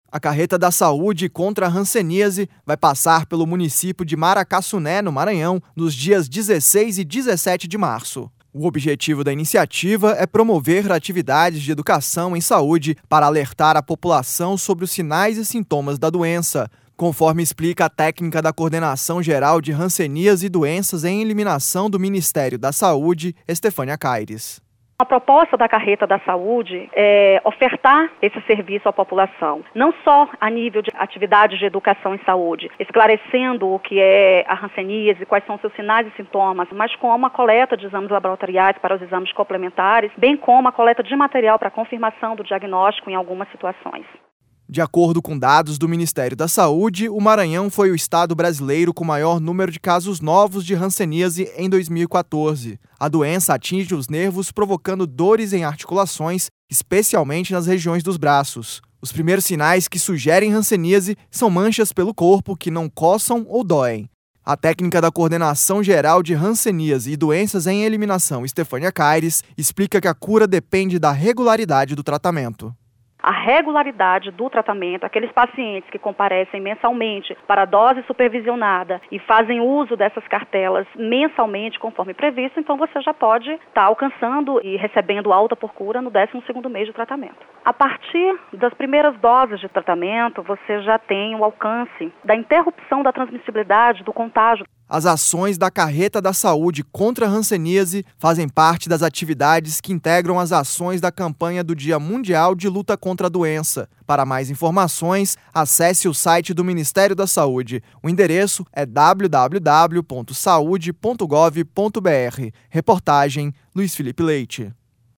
A carreta da saúde contra a hanseníase vai passar pelo município de Maracassuné, no Maranhão, nos dias 16 e 17 de março. O objetivo da iniciativa é promover atividades de educação em saúde para alertar a população sobre os sinais e sintomas da doença, conforme explica a técnica da Coordenação Geral de Hanseníase e Doenças em Eliminação do Ministério da Saúde, Estefânia Caires. A proposta da carreta da saúde é ofertar esse serviço à população, não só a nível de atividades de educação em saúde, esclarecendo o que é a hanseníase, quais são seus sinais e sintomas, mas como a coleta de exames laboratoriais para os exames complementares, bem como a coleta de material para confirmação do diagnóstico em algumas situações. De acordo com dados do Ministério da Saúde, o Maranhão foi o estado brasileiro com maior número de casos novos de hanseníase em 2014. A doença atinge os nervos, provocando dores em articulações, especialmente nas regiões dos braços. Os primeiros sinais que sugerem hanseníase são manchas pelo corpo que não coçam ou doem. A técnica da Coordenação Geral de Hanseníase e Doenças em Eliminação, Estefânia Caires, explica que a cura depende da regularidade do tratamento. A regularidade do tratamento, aqueles pacientes que comparecem mensalmente para a dose supervisionada e fazem uso dessas cartelas mensalmente conforme previsto, então você já pode estar alcançando e recebendo alta por cura no 12º mês de tratamento. A partir das primeiras doses de tratamento, você já tem o alcance da interrupção da transmissibilidade do contágio. As ações da Carreta da Saúde contra a hanseníase fazem parte das atividades que integram as ações da campanha do Dia Mundial de Luta contra a Doença. Para mais informações, acesse o site do Ministério da Saúde. O endereço é www.saude.gov.br. Reportagem Luiz Felipe Leite.